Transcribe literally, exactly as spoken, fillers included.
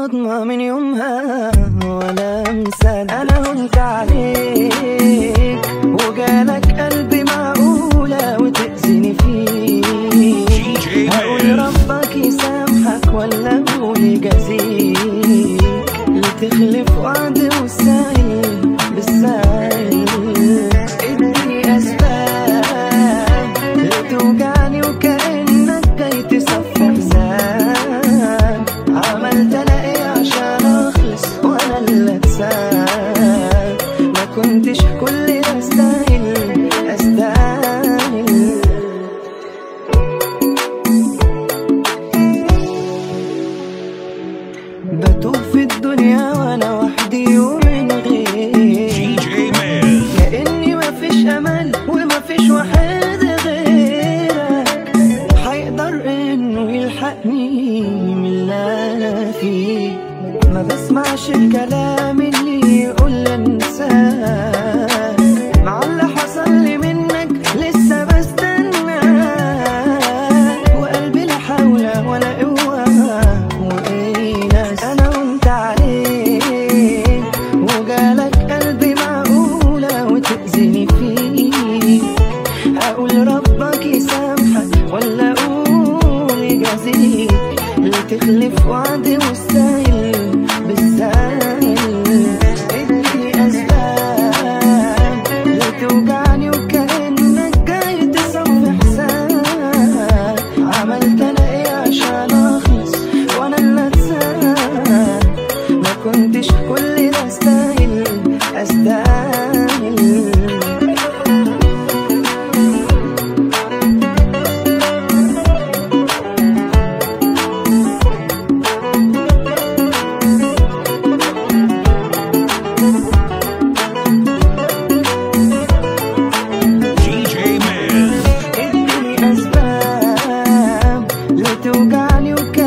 صدمة من يومها ولا انسى. انا هنت عليك وجالك قلبي معقولة وتأذيني فيه. هقول ربك يسامحك ولا اقول يجازيك؟ لتخلف وعد والسهل بالسهل. اديني اسباب لتوجعني وكأنك جاي تصفي حساب. عملت انا ايه عشان اخلص وانا اللي اتساب؟ ما كنتش كل ده استاهل استاهل. بتوه في الدنيا وانا وحدي ومن غير كأني مفيش امل ومفيش واحد غيرك هيقدر انه يلحقني من اللي انا فيه. ما بسمعش الكلام اللي يقول انساك، مع اللي حصل لي منك لسه بستناك. وقلبي لا حول ولا قوة وايه ناس. انا قمت عليك وجالك قلبي معقولة وتأذيني فيه. اقول ربك يسامحك ولا اقول يجازيك؟ لتخلف وعدي والسهل بالسهل. اديني اسباب لتوجعني وكأنك جاي تصفي حساب. عملت انا ايه عشان اخلص وانا اللي اتساب؟ ما كنتش كل ده استاهل استاهل. اديني اسباب لتوجعني وكأنك